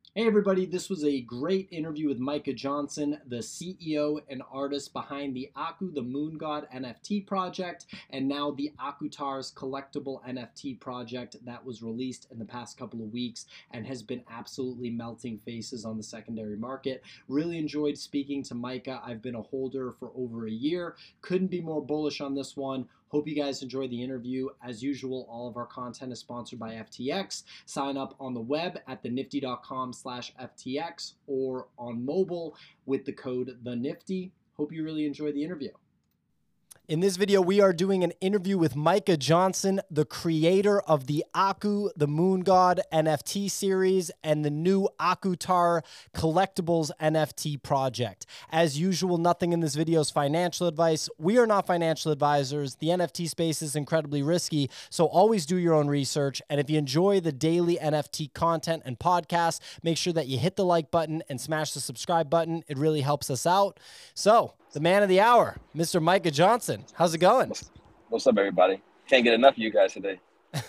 Hey everybody, this was a great interview with Micah Johnson, the CEO and artist behind the Aku the Moon God NFT project, and now the Akutars collectible NFT project that was released in the past couple of weeks and has been absolutely melting faces on the secondary market. Really enjoyed speaking to Micah. I've been a holder for over a year. Couldn't be more bullish on this one. Hope you guys enjoyed the interview. As usual, all of our content is sponsored by FTX. Sign up on the web at thenifty.com/FTX or on mobile with the code THENIFTY. Hope you really enjoy the interview. In this video, we are doing an interview with Micah Johnson, the creator of the Aku, the Moon God NFT series, and the new Akutar Collectibles NFT project. As usual, nothing in this video is financial advice. We are not financial advisors. The NFT space is incredibly risky, so always do your own research. And if you enjoy the daily NFT content and podcasts, make sure that you hit the like button and smash the subscribe button. It really helps us out. So, the man of the hour, Mr. Micah Johnson. How's it going? What's up, everybody? Can't get enough of you guys today.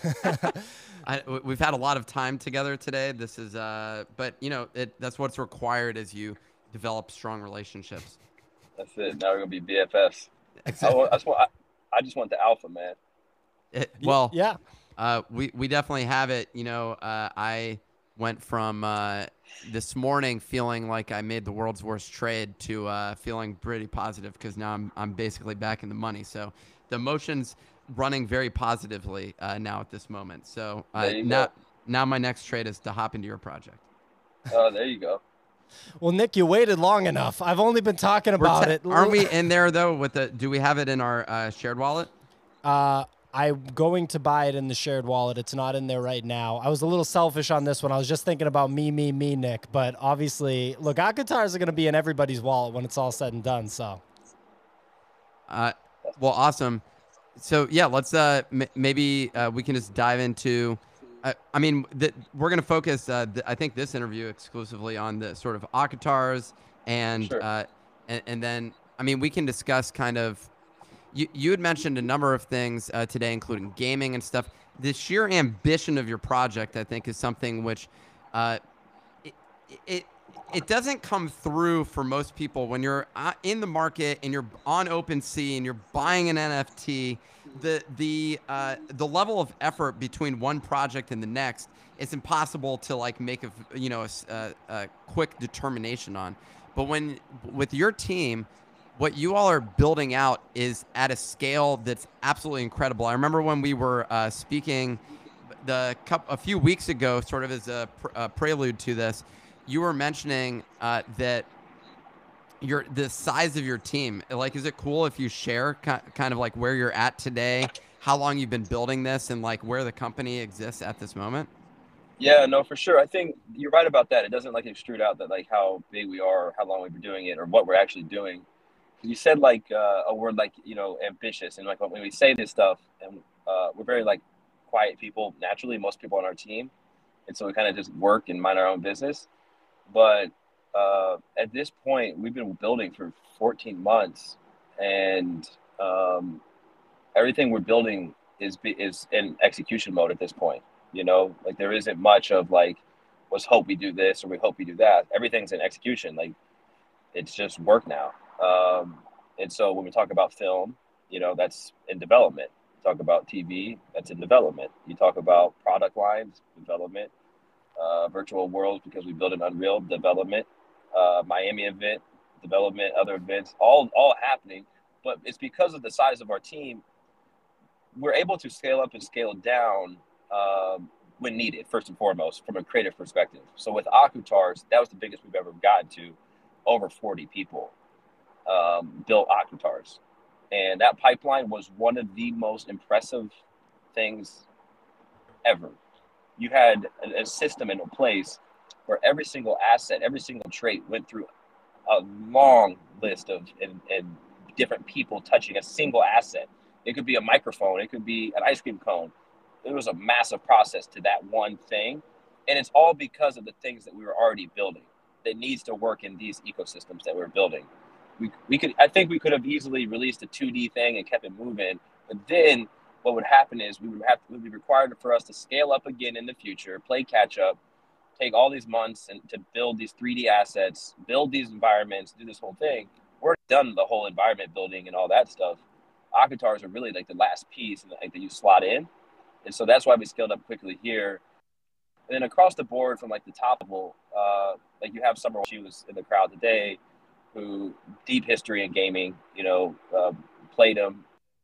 We've had a lot of time together today. This is, but you know, that's what's required as you develop strong relationships. That's it. Now we're gonna be BFFs. I just want the alpha, man. Yeah. We definitely have it. You know, I went from this morning feeling like I made the world's worst trade to feeling pretty positive because now I'm basically back in the money. So the emotions running very positively now at this moment. So now my next trade is to hop into your project. Oh, there you go. Well, Nick, you waited long enough. I've only been talking about it. Aren't we in there though? Do we have it in our shared wallet? I'm going to buy it in the shared wallet. It's not in there right now. I was a little selfish on this one. I was just thinking about me, Nick. But obviously, look, Akutars are going to be in everybody's wallet when it's all said and done. So, well, awesome. So yeah, let's maybe we can just dive into. I mean, we're going to focus. I think this interview exclusively on the sort of Akutars and Sure. and then I mean we can discuss kind of. You had mentioned a number of things today, including gaming and stuff. The sheer ambition of your project, I think, is something which it, it it doesn't come through for most people when you're in the market and you're on OpenSea and you're buying an NFT. The level of effort between one project and the next, it's impossible to like make a quick determination on. But when with your team, what you all are building out is at a scale that's absolutely incredible. I remember when we were speaking a few weeks ago, sort of as a prelude to this, you were mentioning that the size of your team. Like, is it cool if you share kind of like where you're at today, how long you've been building this, and like where the company exists at this moment? Yeah, no, for sure. I think you're right about that. It doesn't like extrude out that like how big we are, or how long we've been doing it, or what we're actually doing. You said like a word like ambitious, and like when we say this stuff, and we're very like quiet people naturally. Most people on our team, and so we kind of just work and mind our own business. But at this point, we've been building for 14 months, and everything we're building is in execution mode at this point. Like there isn't much of like, let's hope we do this or we hope we do that. Everything's in execution. Like it's just work now. And so when we talk about film, that's in development. You talk about TV, that's in development. You talk about product lines, development, virtual worlds because we build an Unreal development, Miami event development, other events, all happening. But it's because of the size of our team, we're able to scale up and scale down when needed, first and foremost, from a creative perspective. So with Akutars, that was the biggest we've ever gotten to. Over 40 people built Akutars. And that pipeline was one of the most impressive things ever. You had a system in place where every single asset, every single trait went through a long list of and different people touching a single asset. It could be a microphone, it could be an ice cream cone. It was a massive process to that one thing. And it's all because of the things that we were already building that needs to work in these ecosystems that we're building. I think we could have easily released a 2D thing and kept it moving, but then what would happen is it would be required for us to scale up again in the future, play catch up, take all these months and to build these 3D assets, build these environments, do this whole thing. We're done the whole environment building and all that stuff. Akutars are really like the last piece that you slot in. And so that's why we scaled up quickly here. And then across the board from like the top level, like you have Summer, she was in the crowd today, who deep history in gaming, played him,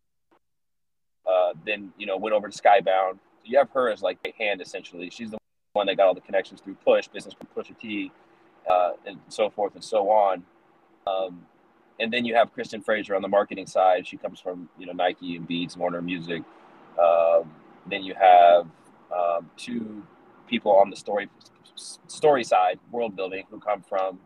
then, went over to Skybound. So you have her as like a hand essentially. She's the one that got all the connections through Push, business with Pusha T, and so forth and so on. And then you have Kristen Fraser on the marketing side. She comes from, Nike and Beats, Warner Music. Then you have two people on the story side, world building, who come from,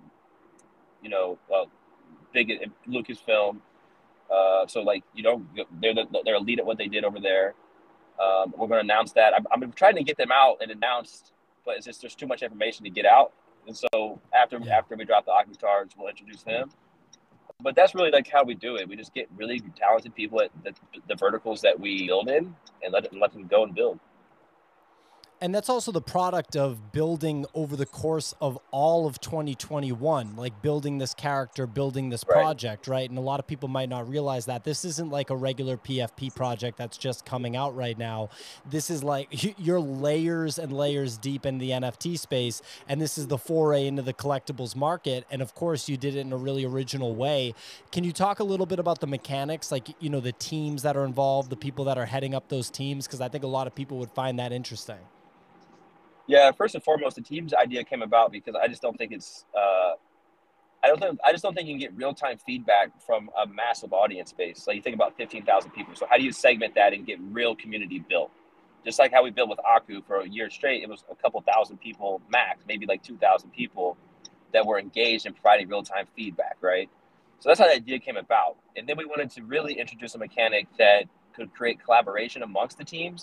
big Lucasfilm. So like, they're elite at what they did over there. We're going to announce that. I'm trying to get them out and announced, but it's just there's too much information to get out. And so after we drop the Akutars, we'll introduce them. But that's really like how we do it. We just get really talented people at the verticals that we build in and let them go and build. And that's also the product of building over the course of all of 2021, like building this character, building this project, right? And a lot of people might not realize that this isn't like a regular PFP project that's just coming out right now. This is like you're layers and layers deep in the NFT space, and this is the foray into the collectibles market. And of course, you did it in a really original way. Can you talk a little bit about the mechanics, like, the teams that are involved, the people that are heading up those teams? Because I think a lot of people would find that interesting. Yeah, first and foremost, the team's idea came about because I just don't think it's I just don't think you can get real-time feedback from a massive audience base. So you think about 15,000 people. So how do you segment that and get real community built? Just like how we built with Aku for a year straight, it was a couple thousand people max, maybe like 2,000 people that were engaged in providing real-time feedback, right? So that's how the idea came about. And then we wanted to really introduce a mechanic that could create collaboration amongst the teams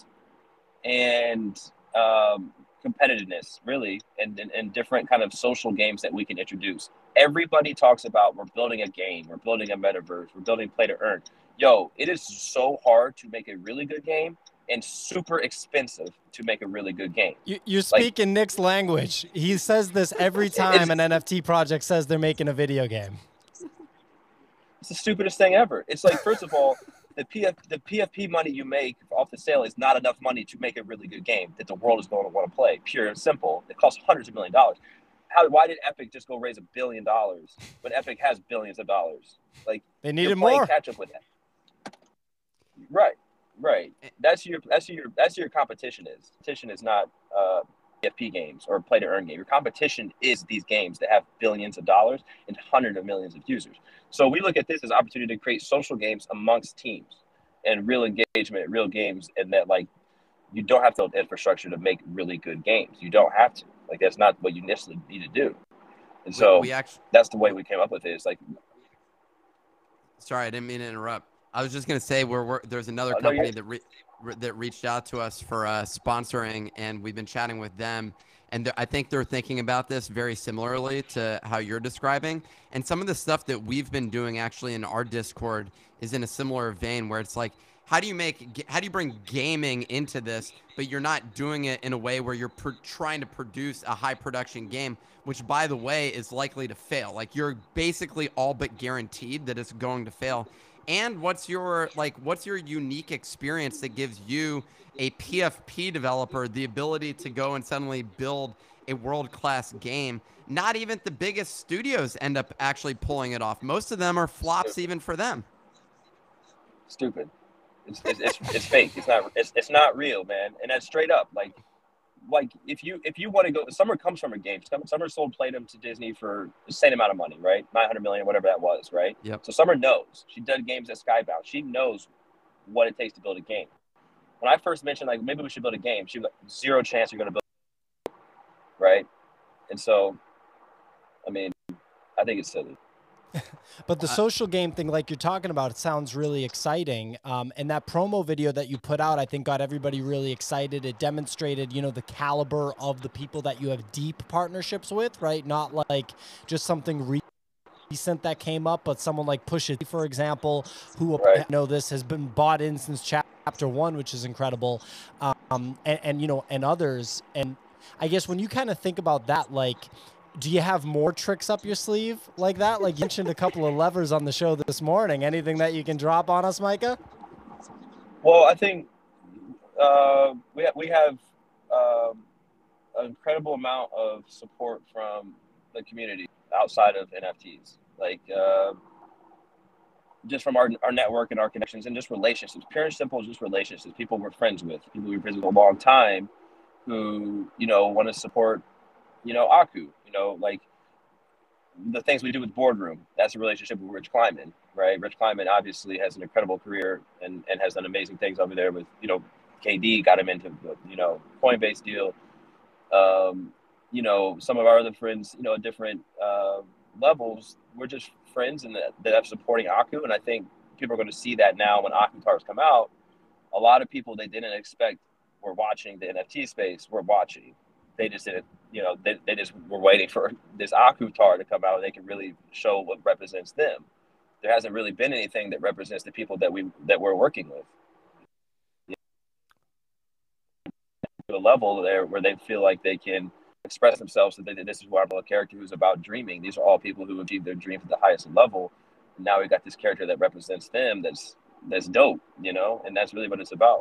and competitiveness, really, and different kind of social games that we can introduce. Everybody talks about we're building a game, we're building a metaverse, we're building play to earn. Yo, it is so hard to make a really good game and super expensive to make a really good game. You speak in Nick's language. He says this every time an NFT project says they're making a video game. It's the stupidest thing ever. It's like, first of all, the PFP money you make off the sale is not enough money to make a really good game that the world is going to want to play. Pure and simple. It costs hundreds of $millions. Why did Epic just go raise $1 billion when Epic has billions of dollars? Like, they needed more. Catch up with that. Right. That's your competition is. Competition is not PFP games or play to earn game. Your competition is these games that have billions of dollars and hundreds of millions of users. So we look at this as an opportunity to create social games amongst teams and real engagement, real games, and that like you don't have to build infrastructure to make really good games. You don't have to. Like that's not what you necessarily need to do. And so that's the way we came up with it. It's like, sorry, I didn't mean to interrupt. I was just gonna say there's another company that reached out to us for sponsoring, and we've been chatting with them. And I think they're thinking about this very similarly to how you're describing. And some of the stuff that we've been doing actually in our Discord is in a similar vein, where it's like, how do you bring gaming into this, but you're not doing it in a way where you're trying to produce a high production game, which by the way is likely to fail. Like you're basically all but guaranteed that it's going to fail. And what's your unique experience that gives you, a PFP developer, the ability to go and suddenly build a world-class game? Not even the biggest studios end up actually pulling it off. Most of them are flops even for them. Stupid. It's fake. It's not real, man. And that's straight up. Like if you want to go, Summer comes from a game. Summer sold Playdom to Disney for the same amount of money, right? 900 million, whatever that was, right? Yep. So Summer knows. She did games at Skybound. She knows what it takes to build a game. When I first mentioned like maybe we should build a game, she was like, zero chance you're gonna build, right? And so, I mean, I think it's silly. But the social game thing, like you're talking about, it sounds really exciting. And that promo video that you put out, I think got everybody really excited. It demonstrated, the caliber of the people that you have deep partnerships with, right? Not like just something recent that came up, but someone like Pusha T, for example, who this has been bought in since chapter 1, which is incredible. And others. And I guess when you kind of think about that, like, do you have more tricks up your sleeve like that? Like you mentioned a couple of levers on the show this morning. Anything that you can drop on us, Micah? Well, I think we have an incredible amount of support from the community outside of NFTs. Like just from our network and our connections and just relationships, pure and simple, just relationships, people we're friends with, people we've been with a long time who, you know, want to support, you know, Aku, you know, like the things we do with Boardroom, that's a relationship with Rich Kleiman, right? Rich Kleiman obviously has an incredible career and has done amazing things over there with, you know, KD got him into the, you know, Coinbase deal. You know, some of our other friends, you know, at different levels, we're just friends and that are supporting Aku. And I think people are going to see that now when Aku Tars come out. A lot of people they didn't expect were watching the NFT space were watching. They just didn't, you know, they just were waiting for this Aku Tar to come out and they can really show what represents them. There hasn't really been anything that represents the people that we're working with. To a level there where they feel like they can express themselves. So this is where I'm a character who's about dreaming. These are all people who achieve their dreams at the highest level. And now we got this character that represents them. That's dope, you know, and that's really what it's about.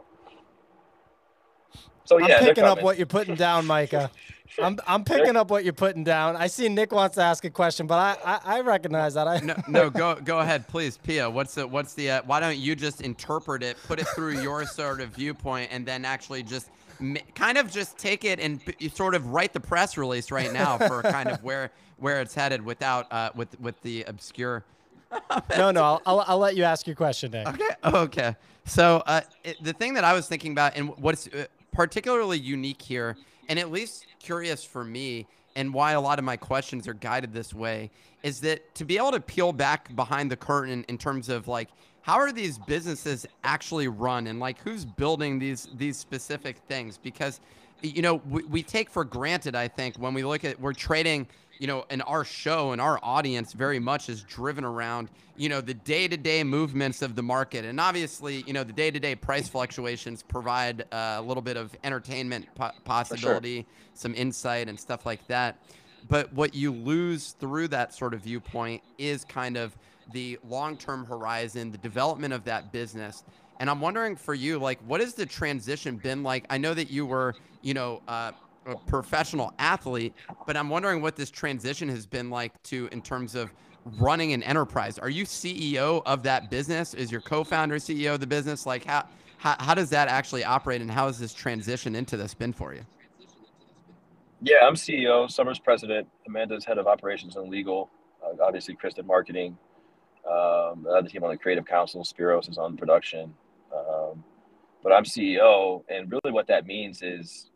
So yeah, I'm picking up what you're putting down, Micah. I'm picking up what you're putting down. I see Nick wants to ask a question, but I recognize that. No, go ahead, please, Pia. What's the why don't you just interpret it, put it through your sort of viewpoint, and then actually just kind of just take it and sort of write the press release right now for kind of where it's headed without with the obscure. No, I'll let you ask your question, Nick. Okay. So the thing that I was thinking about, and what's particularly unique here, and at least curious for me, and why a lot of my questions are guided this way, is that to be able to peel back behind the curtain in terms of like, how are these businesses actually run, and like who's building these specific things? Because, you know, we take for granted, I think, when we look at, we're trading, you know, and our show and our audience very much is driven around, you know, the day-to-day movements of the market. And obviously, you know, the day-to-day price fluctuations provide a little bit of entertainment possibility, sure, some insight and stuff like that. But what you lose through that sort of viewpoint is kind of the long-term horizon, the development of that business. And I'm wondering for you, like, what has the transition been like? I know that you were, you know, a professional athlete, but I'm wondering what this transition has been like in terms of running an enterprise. Are you CEO of that business? Is your co-founder CEO of the business? Like how does that actually operate, and how has this transition into this been for you? Yeah, I'm CEO, Summer's president, Amanda's head of operations and legal, obviously Kristen marketing, the other team on the creative council, Spiros is on production. But I'm CEO, and really what that means is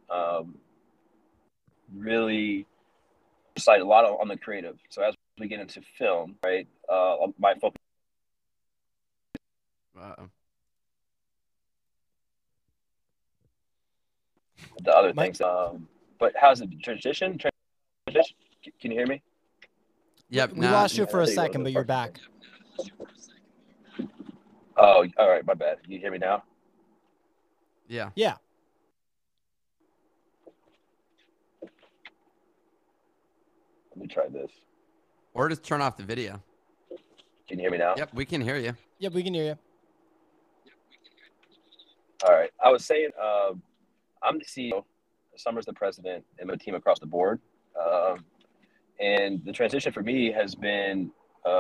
really cite a lot on the creative. So as we get into film, right, my focus. The other things, but how's the transition? Can you hear me? Yep. We lost you for a second, but you're back. Oh, all right. My bad. Can you hear me now? Yeah. Yeah. Let me try this. Or just turn off the video. Can you hear me now? Yep, we can hear you. Yep, we can hear you. All right. I was saying, I'm the CEO, Summer's the president, and my team across the board. And the transition for me has been,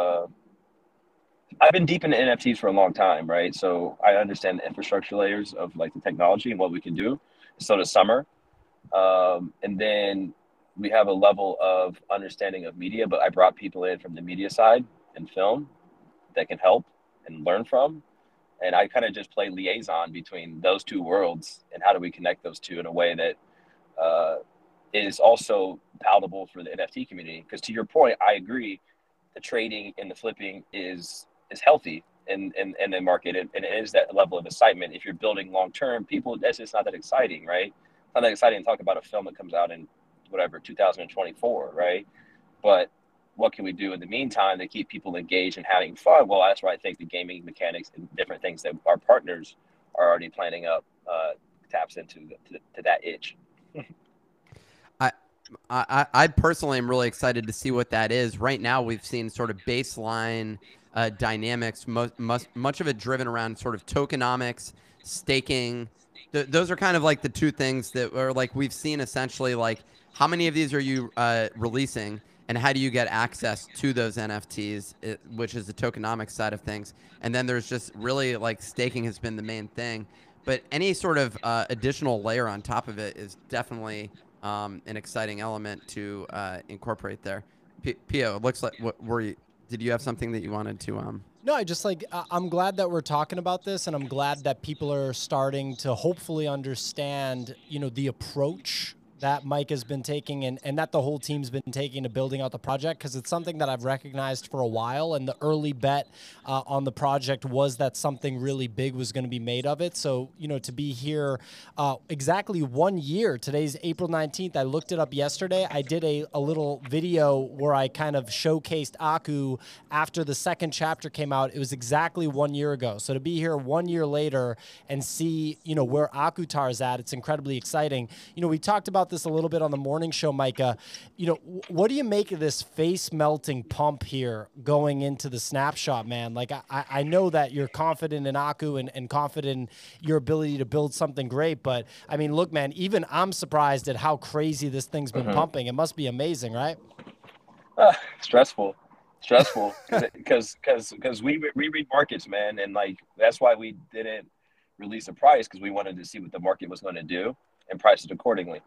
I've been deep into NFTs for a long time, right? So I understand the infrastructure layers of like the technology and what we can do. So does Summer. And then we have a level of understanding of media, but I brought people in from the media side and film that can help and learn from. And I kind of just play liaison between those two worlds and how do we connect those two in a way that is also palatable for the NFT community. Because to your point, I agree, the trading and the flipping is healthy in the market, and it is that level of excitement. If you're building long term, people, that's just not that exciting, right? It's not that exciting to talk about a film that comes out in whatever 2024, right? But what can we do in the meantime to keep people engaged and having fun? Well, that's why I think the gaming mechanics and different things that our partners are already planning up taps into to that itch. I personally am really excited to see what that is. Right now, we've seen sort of baseline dynamics, much of it driven around sort of tokenomics, staking. Those are kind of like the two things that are like we've seen essentially like how many of these are you releasing and how do you get access to those NFTs, which is the tokenomics side of things. And then there's just really like staking has been the main thing. But any sort of additional layer on top of it is definitely an exciting element to incorporate there. Pio, it looks like did you have something that you wanted to No, I'm glad that we're talking about this, and I'm glad that people are starting to hopefully understand, the approach that Mike has been taking and that the whole team's been taking to building out the project, because it's something that I've recognized for a while, and the early bet on the project was that something really big was going to be made of it. So, to be here exactly 1 year, today's April 19th, I looked it up yesterday. I did a little video where I kind of showcased Aku after the second chapter came out. It was exactly 1 year ago. So to be here 1 year later and see, where Akutar is at, it's incredibly exciting. We talked about this a little bit on the morning show, Micah. What do you make of this face melting pump here going into the snapshot, man? Like, I know that you're confident in Aku and confident in your ability to build something great, but I mean, look, man, even I'm surprised at how crazy this thing's been pumping. It must be amazing, right? Stressful because we read markets, man, and like that's why we didn't release a price, because we wanted to see what the market was going to do and price it accordingly.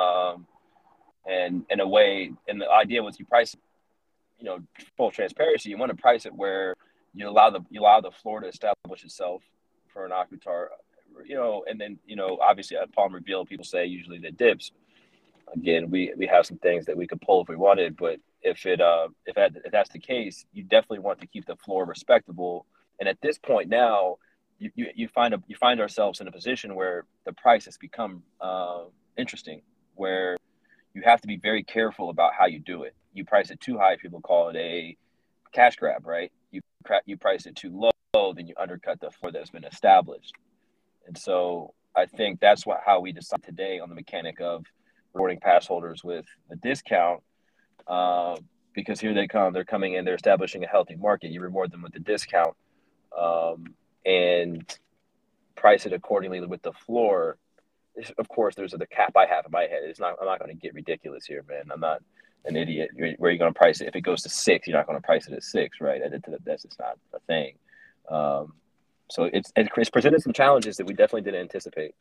And in a way, and the idea was you price, full transparency. You want to price it where you allow the floor to establish itself for an Akutar, and then obviously upon reveal, people say usually that dips. Again, we have some things that we could pull if we wanted, but if that's the case, you definitely want to keep the floor respectable. And at this point now, you find ourselves in a position where the price has become interesting, where you have to be very careful about how you do it. You price it too high, people call it a cash grab, right? You price it too low, then you undercut the floor that's been established. And so I think that's how we decide today on the mechanic of rewarding pass holders with a discount, because here they come. They're coming in. They're establishing a healthy market. You reward them with the discount, and price it accordingly with the floor. Of course, there's the cap I have in my head. I'm not going to get ridiculous here, man. I'm not an idiot. Where are you going to price it? If it goes to 6, you're not going to price it at 6, right? That's just not a thing. So it's presented some challenges that we definitely didn't anticipate.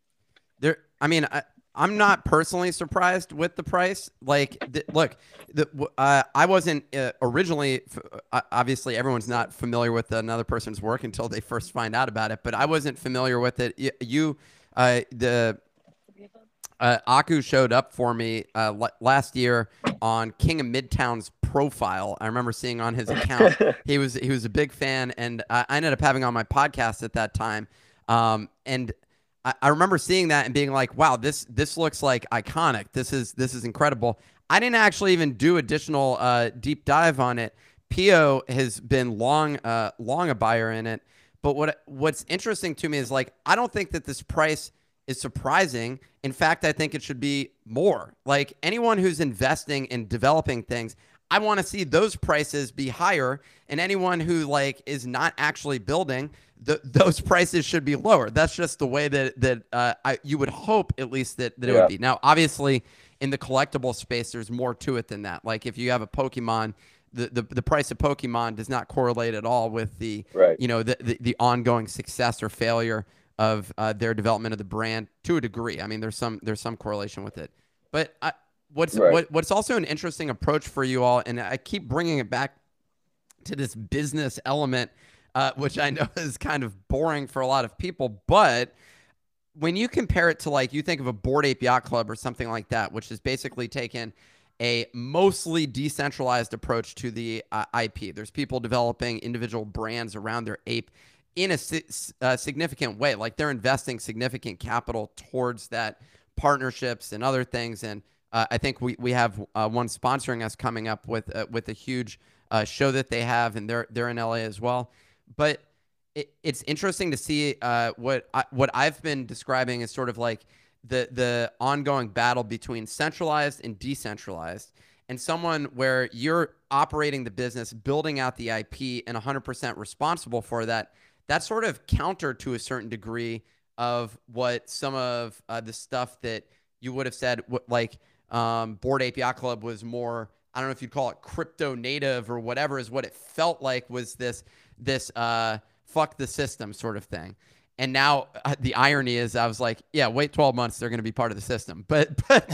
I'm not personally surprised with the price. Like, look, I wasn't originally. Obviously, everyone's not familiar with another person's work until they first find out about it. But I wasn't familiar with it. Aku showed up for me last year on King of Midtown's profile. I remember seeing on his account he was a big fan, and I ended up having on my podcast at that time. And I remember seeing that and being like, wow, this looks like iconic. This is incredible. I didn't actually even do additional deep dive on it. Pio has been long a buyer in it. But what's interesting to me is, like, I don't think that this price is surprising. In fact, I think it should be more. Like, anyone who's investing in developing things, I want to see those prices be higher. And anyone who is not actually building, those prices should be lower. That's just the way that you would hope, at least, that it would be. Now, obviously, in the collectible space, there's more to it than that. Like, if you have a Pokemon, the price of Pokemon does not correlate at all with the ongoing success or failure of their development of the brand to a degree. I mean, there's some correlation with it. But what's also an interesting approach for you all, and I keep bringing it back to this business element, which I know is kind of boring for a lot of people, but when you compare it to, you think of a Bored Ape Yacht Club or something like that, which has basically taken a mostly decentralized approach to the IP. There's people developing individual brands around their ape in a significant way. Like, they're investing significant capital towards that, partnerships and other things. And I think we have one sponsoring us coming up with a huge show that they have, and they're in LA as well. But it's interesting to see what I've been describing as sort of like the ongoing battle between centralized and decentralized, and someone where you're operating the business, building out the IP, and 100% responsible for that. That's sort of counter to a certain degree of what some of the stuff that you would have said, like Bored Ape Yacht Club was more, I don't know if you'd call it crypto native or whatever, is what it felt like was this fuck the system sort of thing. And now the irony is, I was like, yeah, wait 12 months, they're going to be part of the system, but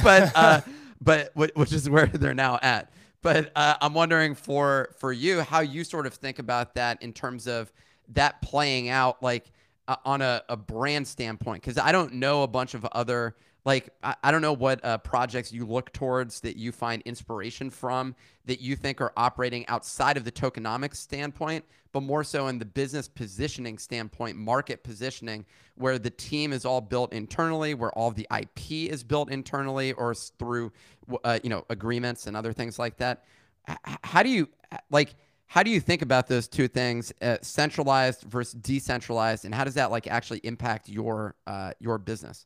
which is where they're now at. But I'm wondering for you, how you sort of think about that in terms of that playing out, like on a brand standpoint, because I don't know a bunch of other, like, I don't know what projects you look towards that you find inspiration from that you think are operating outside of the tokenomics standpoint, but more so in the business positioning standpoint, market positioning, where the team is all built internally, where all of the IP is built internally or through, agreements and other things like that. How do you think about those two things, centralized versus decentralized, and how does that like actually impact your business?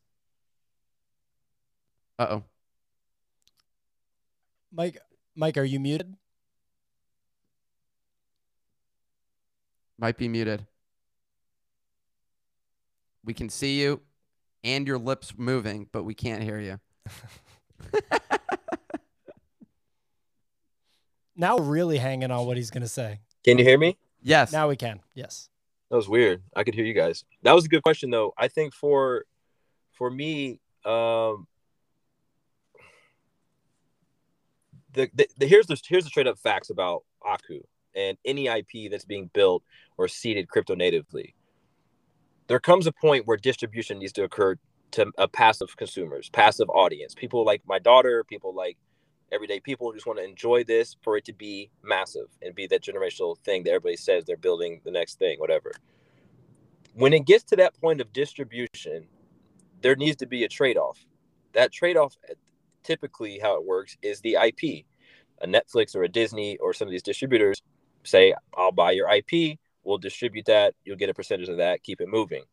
Uh-oh. Mike, are you muted? Might be muted. We can see you and your lips moving, but we can't hear you. Now we're really hanging on what he's going to say. Can you hear me? Yes. Now we can. Yes. That was weird. I could hear you guys. That was a good question, though. I think for me, here's the straight up facts about Aku and any IP that's being built or seeded crypto natively. There comes a point where distribution needs to occur to a passive consumers, passive audience, people like my daughter, people like everyday people who just want to enjoy this for it to be massive and be that generational thing that everybody says they're building the next thing, whatever. When it gets to that point of distribution, there needs to be a trade-off. That trade-off, typically how it works, is the IP. A Netflix or a Disney or some of these distributors say, I'll buy your IP, we'll distribute that, you'll get a percentage of that, keep it moving.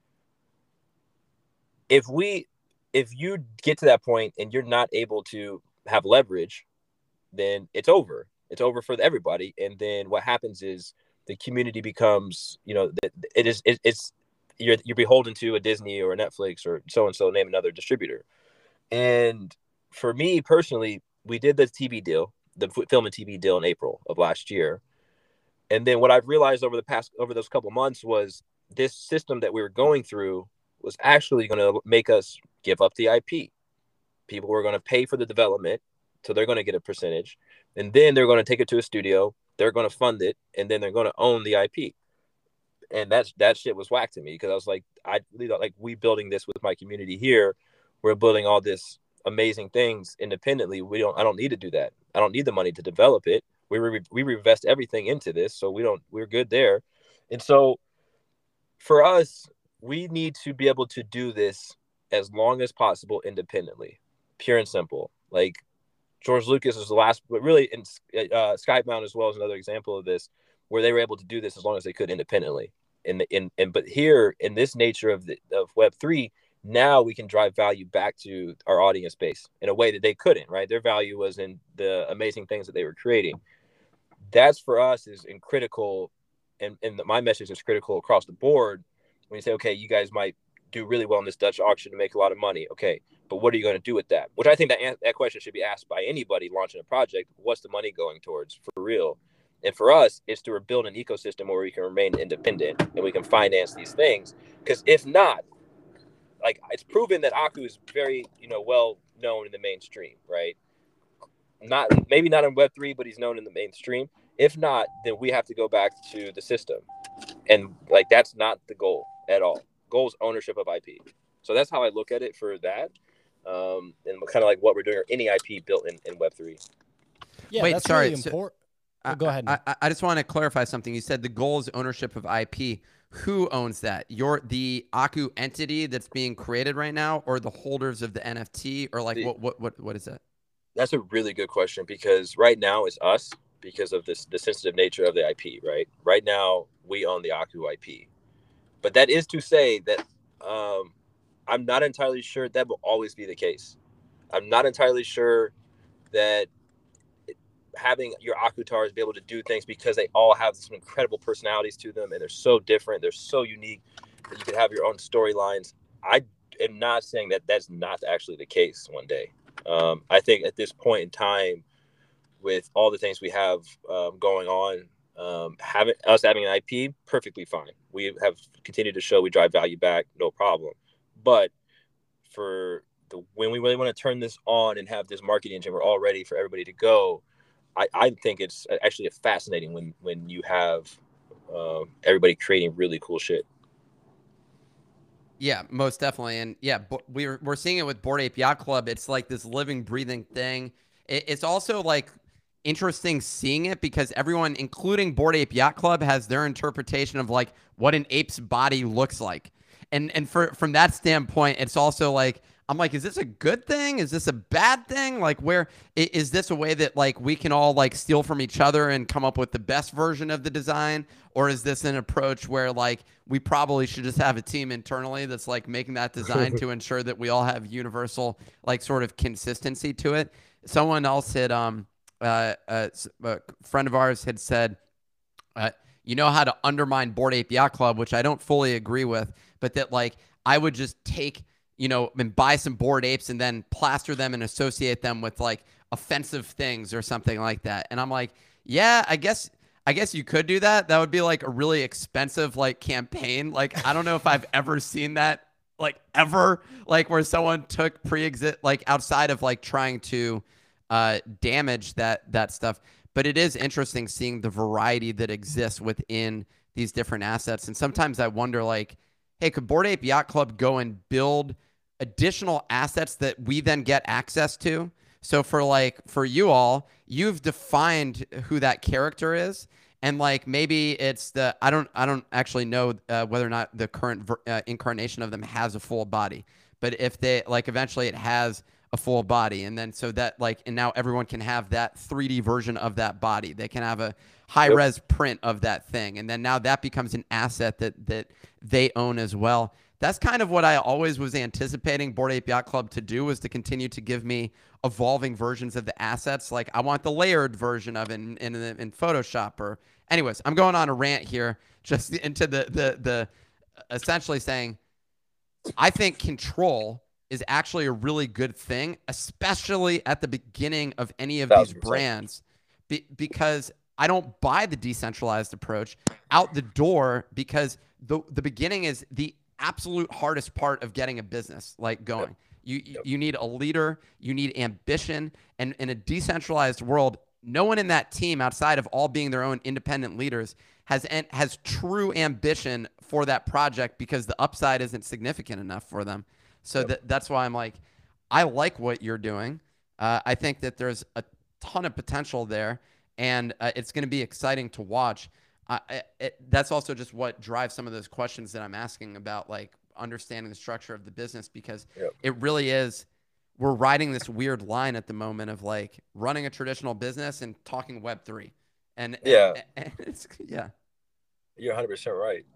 If you get to that point and you're not able to have leverage, then it's over. It's over for everybody. And then what happens is the community becomes, you're beholden to a Disney or a Netflix or so-and-so, name another distributor. And for me personally, we did the TV deal, the film and TV deal in April of last year. And then what I've realized over those couple months was this system that we were going through was actually going to make us give up the IP. People were going to pay for the development, so they're going to get a percentage. And then they're going to take it to a studio, they're going to fund it, and then they're going to own the IP. And that shit was whack to me, because I was like, we building this with my community here. We're building all this amazing things independently. I don't need to do that. I don't need the money to develop it. We reinvest everything into this, so we're good there. And so for us, we need to be able to do this as long as possible independently, pure and simple. Like George Lucas is the last, but really in Skybound as well is another example of this, where they were able to do this as long as they could independently. But here in this nature of Web3, now we can drive value back to our audience base in a way that they couldn't, right? Their value was in the amazing things that they were creating. That's for us is critical. And my message is critical across the board. When you say, okay, you guys might do really well in this Dutch auction to make a lot of money. Okay, but what are you going to do with that? Which I think that question should be asked by anybody launching a project. What's the money going towards for real? And for us, it's to build an ecosystem where we can remain independent and we can finance these things. Because if not, like, it's proven that Aku is very, well known in the mainstream, right? Maybe not in Web3, but he's known in the mainstream. If not, then we have to go back to the system. And like, that's not the goal at all. Goal is ownership of IP. So that's how I look at it for that. And kind of like what we're doing, or any IP built in Web3. Yeah, Wait, that's sorry. really important. Go ahead. I just want to clarify something. You said the goal is ownership of IP. Who owns that? The Aku entity that's being created right now, or the holders of the NFT, or like what is that? That's a really good question, because right now it's us, because of the sensitive nature of the IP, right? Right now we own the Aku IP. But that is to say that I'm not entirely sure that will always be the case. I'm not entirely sure that having your Akutars be able to do things, because they all have some incredible personalities to them and they're so different, they're so unique, that you could have your own storylines. I am not saying that that's not actually the case one day. I think at this point in time, with all the things we have going on, having an IP, perfectly fine. We have continued to show we drive value back, no problem. But when we really want to turn this on and have this marketing engine, we're all ready for everybody to go. I think it's actually fascinating when you have everybody creating really cool shit. Yeah, most definitely. And yeah, we're seeing it with Bored Ape Yacht Club. It's like this living, breathing thing. It's also like interesting seeing it because everyone, including Bored Ape Yacht Club, has their interpretation of like what an ape's body looks like. And from that standpoint, it's also like, I'm like, is this a good thing? Is this a bad thing? Like, where is this a way that like we can all like steal from each other and come up with the best version of the design? Or is this an approach where like we probably should just have a team internally that's like making that design to ensure that we all have universal like sort of consistency to it? Someone else had a friend of ours had said, you know how to undermine Bored Ape Yacht Club, which I don't fully agree with, but that like I would just take, you know, and buy some Bored Apes and then plaster them and associate them with like offensive things or something like that. And I'm like, yeah, I guess you could do that. That would be like a really expensive like campaign. Like, I don't know if I've ever seen that like ever, like where someone took like outside of like trying to damage that stuff. But it is interesting seeing the variety that exists within these different assets. And sometimes I wonder like, hey, could Bored Ape Yacht Club go and build additional assets that we then get access to? So for you all, you've defined who that character is, and like maybe it's I don't actually know whether or not the current incarnation of them has a full body, but if they like eventually it has a full body, and then so that like and now everyone can have that 3D version of that body. They can have a high res print of that thing, and then now that becomes an asset that they own as well. That's kind of what I always was anticipating Bored Ape Yacht Club to do, was to continue to give me evolving versions of the assets. Like I want the layered version of it in Photoshop. Or anyways, I'm going on a rant here, just into the essentially saying I think control is actually a really good thing, especially at the beginning of any of these brands, because I don't buy the decentralized approach out the door, because the beginning is the absolute hardest part of getting a business like going. You need a leader, you need ambition, and in a decentralized world, no one in that team outside of all being their own independent leaders has true ambition for that project, because the upside isn't significant enough for them. So that's why I'm like, I like what you're doing. I think that there's a ton of potential there, and it's going to be exciting to watch. That's also just what drives some of those questions that I'm asking about, like understanding the structure of the business, because it really is, we're riding this weird line at the moment of like running a traditional business and talking Web3. And it's, You're 100% right.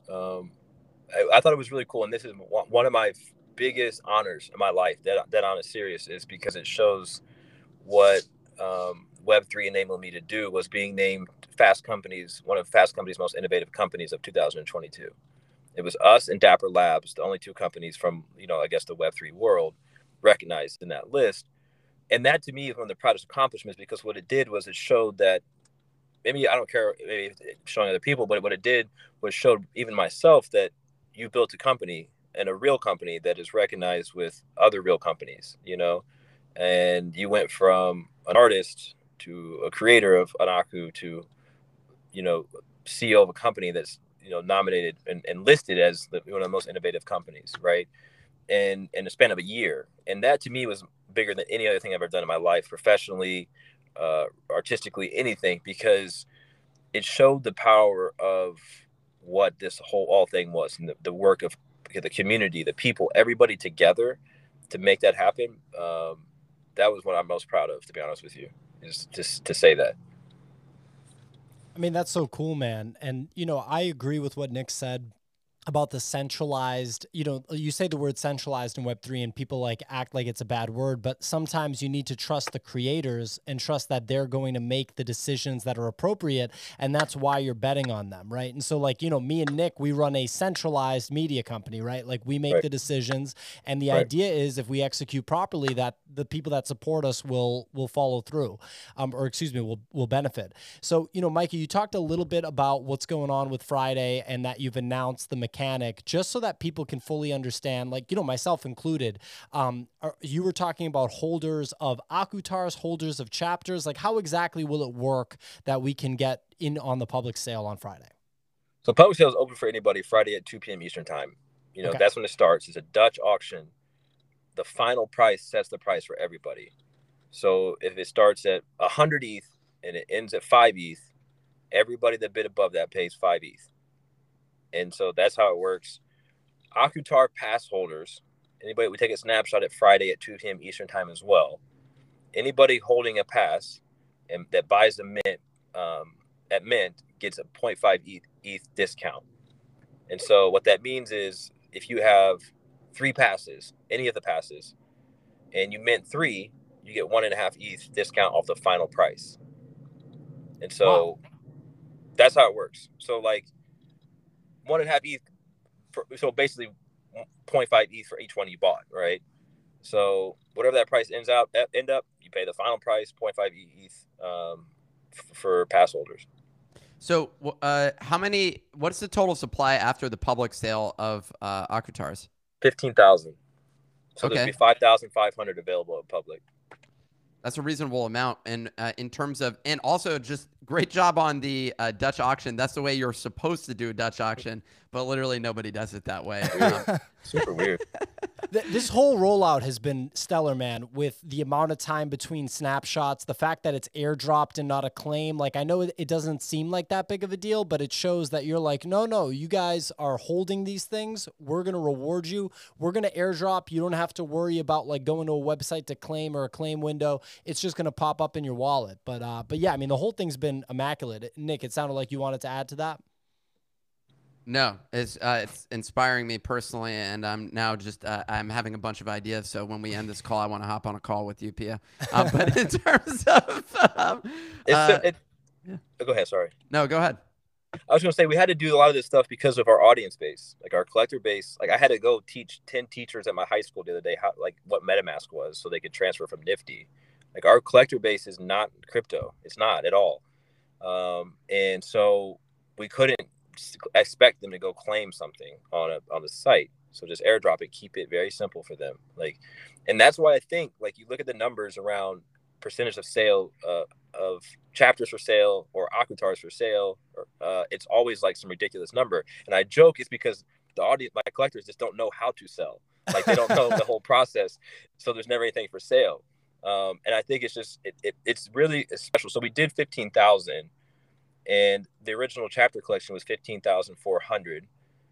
I thought it was really cool. And this is one of my biggest honors in my life, that on a serious, is because it shows what Web3 enabled me to do, was being named one of Fast Company's most innovative companies of 2022. It was us and Dapper Labs, the only two companies from, I guess the Web3 world, recognized in that list. And that to me is one of the proudest accomplishments, because what it did was it showed that, maybe I don't care maybe showing other people, but what it did was showed even myself that you built a company, and a real company that is recognized with other real companies, and you went from an artist to a creator of an Aku to, CEO of a company that's, nominated and listed as one of the most innovative companies, right? And in the span of a year. And that to me was bigger than any other thing I've ever done in my life, professionally, artistically, anything, because it showed the power of what this all thing was, and the work of the community, the people, everybody together to make that happen. That was what I'm most proud of, to be honest with you, is just to say that. I mean, that's so cool, man. And, I agree with what Nick said. about the centralized, you say the word centralized in Web3 and people like act like it's a bad word, but sometimes you need to trust the creators and trust that they're going to make the decisions that are appropriate. And that's why you're betting on them, right? And so like, me and Nick, we run a centralized media company, right? Like we make the decisions, and the idea is if we execute properly, that the people that support us will follow through, will benefit. So, Mikey, you talked a little bit about what's going on with Friday and that you've announced the mechanic, just so that people can fully understand, like, myself included. You were talking about holders of Akutars, holders of chapters. Like, how exactly will it work that we can get in on the public sale on Friday? So public sale is open for anybody Friday at 2 p.m. Eastern time. That's when it starts. It's a Dutch auction. The final price sets the price for everybody. So if it starts at 100 ETH and it ends at 5 ETH, everybody that bid above that pays 5 ETH. And so that's how it works. Akutar pass holders, anybody, we take a snapshot at Friday at 2 p.m. Eastern time as well. Anybody holding a pass and that buys the mint at mint gets a 0.5 ETH discount. And so what that means is if you have 3 passes, any of the passes, and you mint 3, you get 1.5 ETH discount off the final price. And so that's how it works. So like 1.5 ETH, so basically 0.5 ETH for each one you bought, right? So whatever that price end up, you pay the final price, 0.5 ETH for pass holders. So what's the total supply after the public sale of Akutars? 15,000. So okay. There'll be 5,500 available at public. That's a reasonable amount. And in terms of, and also just great job on the Dutch auction. That's the way you're supposed to do a Dutch auction, but literally nobody does it that way. Super weird. This whole rollout has been stellar, man, with the amount of time between snapshots, the fact that it's airdropped and not a claim. Like, I know it doesn't seem like that big of a deal, but it shows that you're like, no, you guys are holding these things. We're going to reward you. We're going to airdrop. You don't have to worry about like going to a website to claim or a claim window. It's just going to pop up in your wallet. But yeah, I mean, the whole thing's been immaculate. Nick, it sounded like you wanted to add to that. No, it's inspiring me personally, and I'm now just I'm having a bunch of ideas. So when we end this call, I want to hop on a call with you, Pia. But in terms of, go ahead. Sorry. No, go ahead. I was going to say we had to do a lot of this stuff because of our audience base, like our collector base. Like I had to go teach 10 teachers at my high school the other day what MetaMask was, so they could transfer from Nifty. Like our collector base is not crypto. It's not at all, and so we couldn't expect them to go claim something on the site. So just airdrop it, keep it very simple for them. And that's why I think you look at the numbers around percentage of sale of chapters for sale or Akutars for sale, it's always some ridiculous number. And I joke it's because the audience, my collectors, just don't know how to sell. They don't know the whole process. So there's never anything for sale. And I think it's just, it's really special. So we did 15,000. And the original chapter collection was 15,400.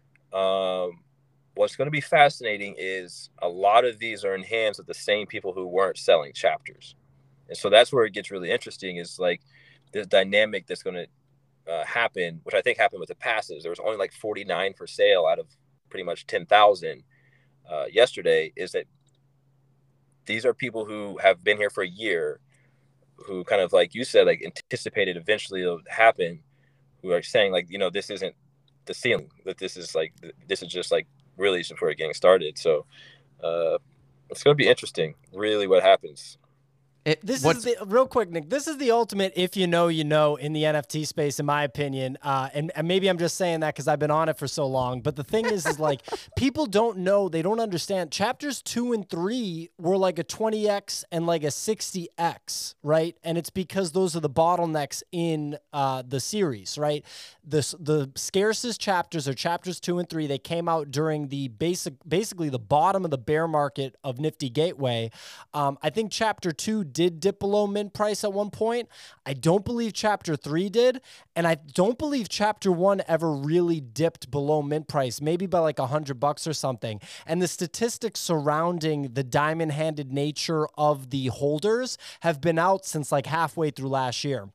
What's going to be fascinating is a lot of these are in hands of the same people who weren't selling chapters. And so that's where it gets really interesting is this dynamic that's going to happen, which I think happened with the passes. There was only 49 for sale out of pretty much 10,000 yesterday, is that these are people who have been here for a year, who kind of, like you said, anticipated eventually it'll happen, who are saying this isn't the ceiling, that this is just really just before getting started. So it's going to be interesting, really, what happens. Real quick, Nick, this is the ultimate if you know in the NFT space, in my opinion. And maybe I'm just saying that because I've been on it for so long. But the thing is people don't know, they don't understand. Chapters 2 and 3 were a 20x and a 60x, right? And it's because those are the bottlenecks in the series, right? The scarcest chapters are chapters 2 and 3. They came out during the basically the bottom of the bear market of Nifty Gateway. I think chapter 2 did dip below mint price at one point. I don't believe chapter 3 did. And I don't believe chapter 1 ever really dipped below mint price, maybe by $100 or something. And the statistics surrounding the diamond-handed nature of the holders have been out since halfway through last year.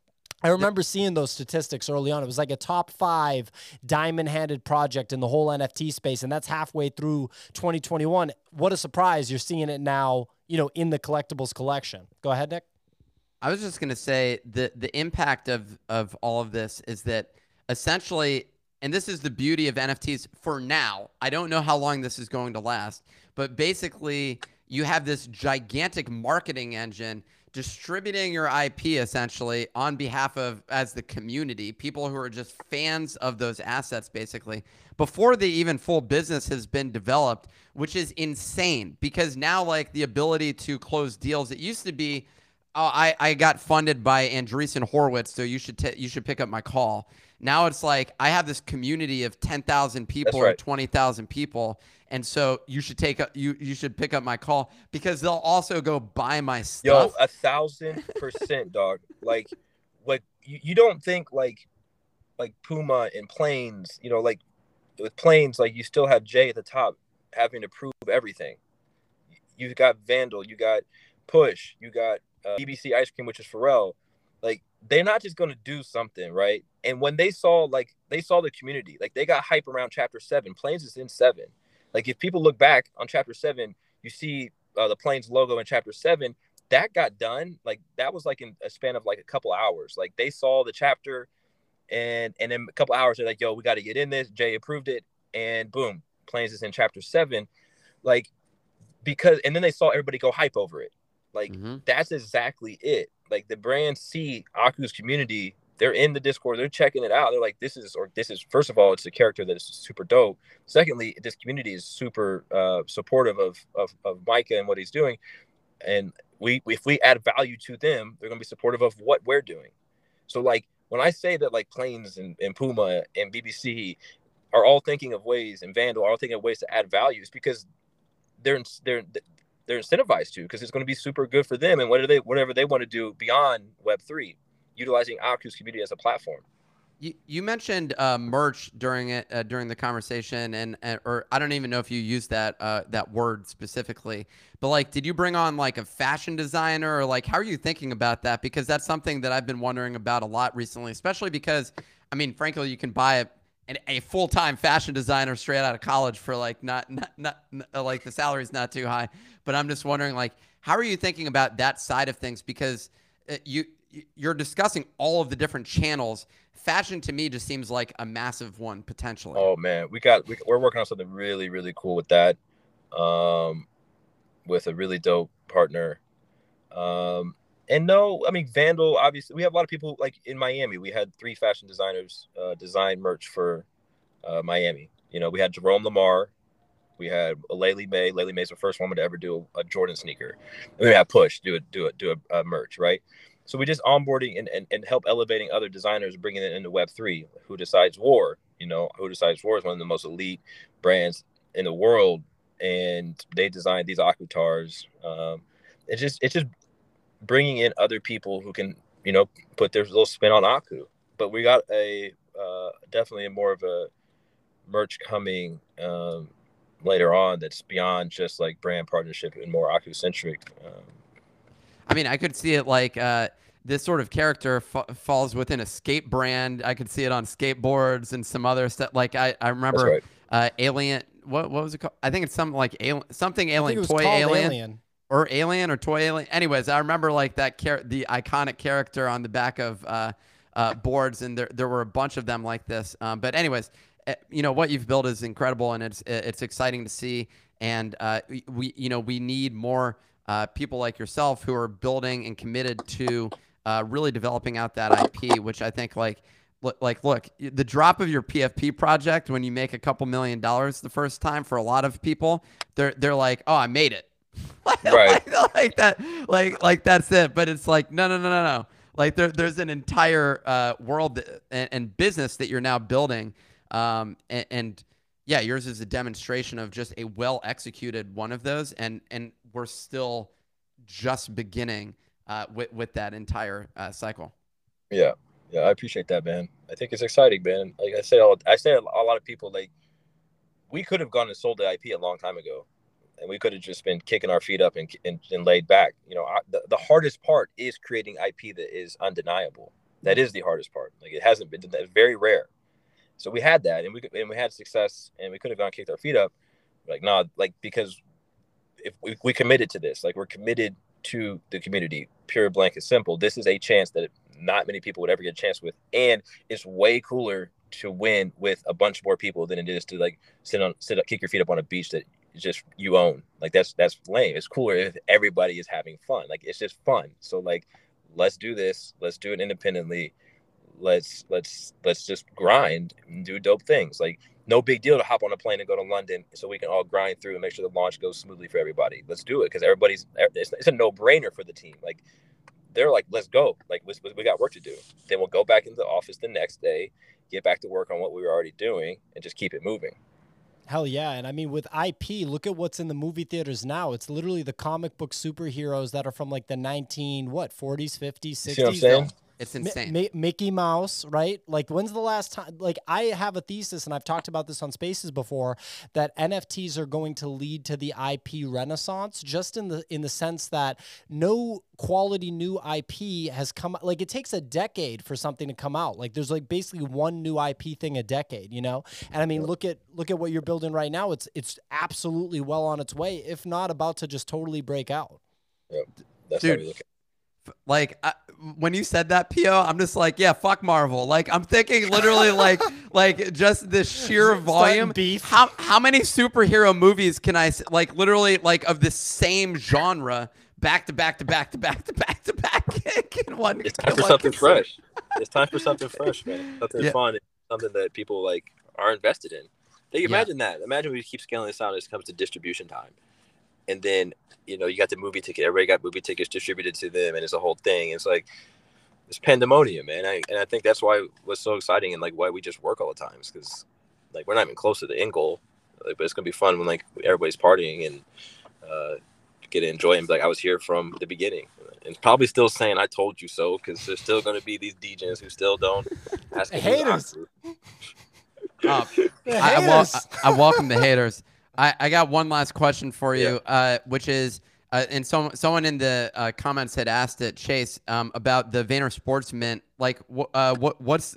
I remember seeing those statistics early on. It was like a top 5 diamond-handed project in the whole NFT space, and that's halfway through 2021. What a surprise. You're seeing it now, in the collectibles collection. Go ahead, Nick. I was just going to say the impact of all of this is that essentially, and this is the beauty of NFTs for now. I don't know how long this is going to last, but basically you have this gigantic marketing engine distributing your IP essentially on behalf of, as the community, people who are just fans of those assets basically, before the even full business has been developed, which is insane because now like the ability to close deals, it used to be, oh, I got funded by Andreessen Horowitz, so you should pick up my call. Now it's like I have this community of 10,000 people or 20,000 people, and so you should pick up my call because they'll also go buy my stuff. Yo, 1,000%, dog. Like you don't think like Puma and Planes, like with Planes, like you still have Jay at the top having to prove everything. You've got Vandal, you got Push, you got BBC Ice Cream, which is Pharrell. Like they're not just going to do something, right? And when they saw the community, like they got hype around Chapter 7. Planes is in 7. Like if people look back on Chapter 7, you see the Planes logo in Chapter 7. That got done. Like that was like in a span of like a couple hours. Like they saw the chapter, and then a couple hours they're like, "Yo, we got to get in this." Jay approved it, and boom, Planes is in Chapter 7. Like and then they saw everybody go hype over it. Like that's exactly it. Like the brands see Aku's community, they're in the Discord, they're checking it out. They're like, this is first of all, it's a character that is super dope. Secondly, this community is super supportive of Micah and what he's doing. And if we add value to them, they're gonna be supportive of what we're doing. So like when I say that like Planes and Puma and BBC are all thinking of ways, and Vandal are all thinking of ways to add value, it's because they're incentivized to, because it's going to be super good for them and whatever they want to do beyond Web3, utilizing Aku's community as a platform. You mentioned merch during the conversation, or I don't even know if you used that word specifically, but like, did you bring on like a fashion designer, or like how are you thinking about that? Because that's something that I've been wondering about a lot recently, especially because, I mean, frankly, you can buy a full-time fashion designer straight out of college for like not like the salary's not too high. But I'm just wondering, like, how are you thinking about that side of things? Because you're discussing all of the different channels. Fashion to me just seems like a massive one potentially. Oh man, we're working on something really, really cool with that, with a really dope partner. And no, I mean, Vandal, obviously, we have a lot of people, like in Miami, we had 3 fashion designers design merch for Miami. We had Jerome Lamar, we had Laylee May. Laylee May's the first woman to ever do a Jordan sneaker. And we had Push do a merch, right? So we just onboarding and help elevating other designers, bringing it into Web3. Who Decides War, Who Decides War is one of the most elite brands in the world, and they designed these Akutars. It's just bringing in other people who can, put their little spin on Aku. But we got definitely more of a merch coming later on that's beyond just like brand partnership and more Aku centric. I mean, I could see it like this sort of character falls within a skate brand. I could see it on skateboards and some other stuff. Like I remember Alien. What was it called? I think it's something like something Alien, Toy Alien. Or Alien or Toy Alien. Anyways, I remember like the iconic character on the back of boards, and there were a bunch of them like this. But anyways, what you've built is incredible, and it's exciting to see. And we need more people like yourself who are building and committed to really developing out that IP, which I think look, the drop of your PFP project when you make a couple $1 million the first time, for a lot of people, they're like, oh, I made it. Right. like that, like that's it. But it's like no. Like there's an entire world and business that you're now building, and yeah, yours is a demonstration of just a well executed one of those, and we're still just beginning with that entire cycle. Yeah, I appreciate that, man. I think it's exciting, man. Like I say a lot of people, like, we could have gone and sold the IP a long time ago, and we could have just been kicking our feet up and laid back. The hardest part is creating IP that is undeniable. That is the hardest part. Like it hasn't been that very rare. So we had that, and we had success, and we could have gone kicked our feet up. Like nah, like because if we committed to this, like we're committed to the community, pure, blank, and simple. This is a chance that not many people would ever get a chance with, and it's way cooler to win with a bunch more people than it is to like sit up, kick your feet up on a beach that just you own. Like that's lame. It's cooler if everybody is having fun. Like it's just fun. So like, let's do this. Let's do it independently. Let's just grind and do dope things. Like no big deal to hop on a plane and go to London so we can all grind through and make sure the launch goes smoothly for everybody. Let's do it because it's a no-brainer for the team. Like they're like, let's go. Like we got work to do. Then we'll go back into the office the next day, get back to work on what we were already doing, and just keep it moving. Hell yeah. And I mean, with IP, look at what's in the movie theaters now. It's literally the comic book superheroes that are from like the 40s, 50s, 60s. See what I'm saying? It's insane. Mickey Mouse, right? Like, when's the last time? Like, I have a thesis, and I've talked about this on Spaces before, that NFTs are going to lead to the IP renaissance, just in the sense that no quality new IP has come. Like, it takes a decade for something to come out. Like, there's like basically one new IP thing a decade, you know. And I mean, look at what you're building right now. It's absolutely well on its way, if not about to just totally break out. Yep. That's Dude. how we look at it. Like when you said that, Pio, I'm just like, yeah, fuck Marvel. Like I'm thinking literally like just the sheer volume. Beef. How many superhero movies can I like literally like of the same genre back to back to back to back to back to back? It's time for something fresh. It's time for something fresh, man. Something fun, something that people like are invested in. Like, imagine that. Imagine we keep scaling this out as it comes to distribution time, and then you know you got the movie ticket. Everybody got movie tickets distributed to them, and it's a whole thing. It's like it's pandemonium, man. And I think that's why it was so exciting, and like why we just work all the time, because like we're not even close to the end goal. Like, but it's gonna be fun when like everybody's partying and get to enjoy it. And be like I was here from the beginning, and probably still saying I told you so, because there's still gonna be these DJs who still don't ask haters. I welcome the haters. I got one last question for you, which is, and someone in the comments had asked it, Chase, about the Vayner Sports Mint. Like, what's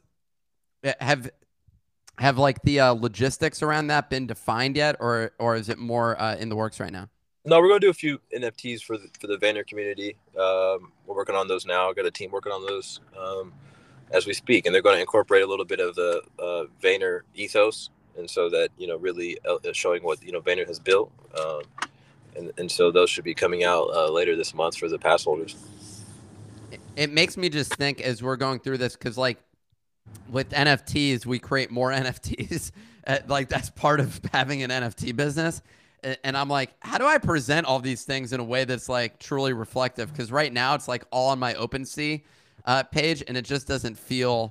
have like the logistics around that been defined yet, or is it more in the works right now? No, we're gonna do a few NFTs for the Vayner community. We're working on those now. Got a team working on those as we speak, and they're going to incorporate a little bit of the Vayner ethos, and so that really showing what Vayner has built, and so those should be coming out later this month for the pass holders. It makes me just think as we're going through this, because like with NFTs, we create more NFTs. Like that's part of having an NFT business. And I'm like, how do I present all these things in a way that's like truly reflective? Because right now it's like all on my OpenSea page, and it just doesn't feel,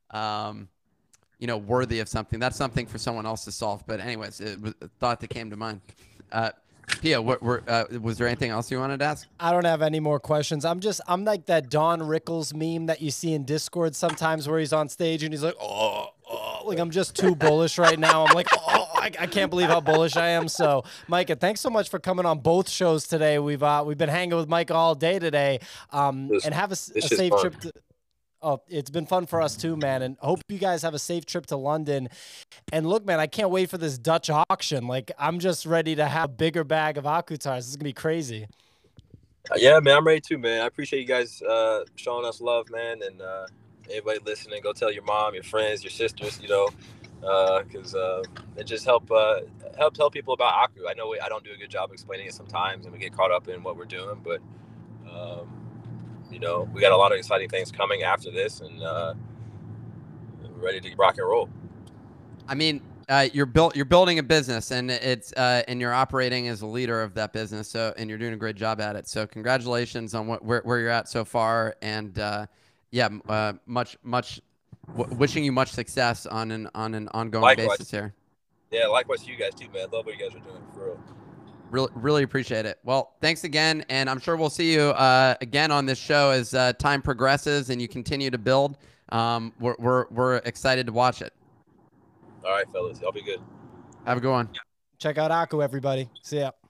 worthy of something. That's something for someone else to solve. But anyways, it was a thought that came to mind. Pia, was there anything else you wanted to ask? I don't have any more questions. I'm like that Don Rickles meme that you see in Discord sometimes, where he's on stage and he's like, like I'm just too bullish right now. I'm like, I can't believe how bullish I am. So, Micah, thanks so much for coming on both shows today. We've been hanging with Micah all day today. And have a safe trip. It's been fun for us too, man. And hope you guys have a safe trip to London. And look, man, I can't wait for this Dutch auction. Like, I'm just ready to have a bigger bag of Akutars. This is gonna be crazy. Yeah, man, I'm ready too, man. I appreciate you guys showing us love, man. And everybody listening, go tell your mom, your friends, your sisters, because it just helps tell people about Aku. I know I don't do a good job explaining it sometimes, and we get caught up in what we're doing, but we got a lot of exciting things coming after this, and we're ready to rock and roll. I mean, you're building a business, and it's and you're operating as a leader of that business. So, and you're doing a great job at it. So, congratulations on where you're at so far, and wishing you much success on an ongoing likewise. basis here. Yeah, likewise to you guys too, man. Love what you guys are doing, for real. Really appreciate it. Well, thanks again, and I'm sure we'll see you again on this show as time progresses and you continue to build. We're excited to watch it. All right, fellas, y'all be good. Have a good one. Check out Aku, everybody. See ya.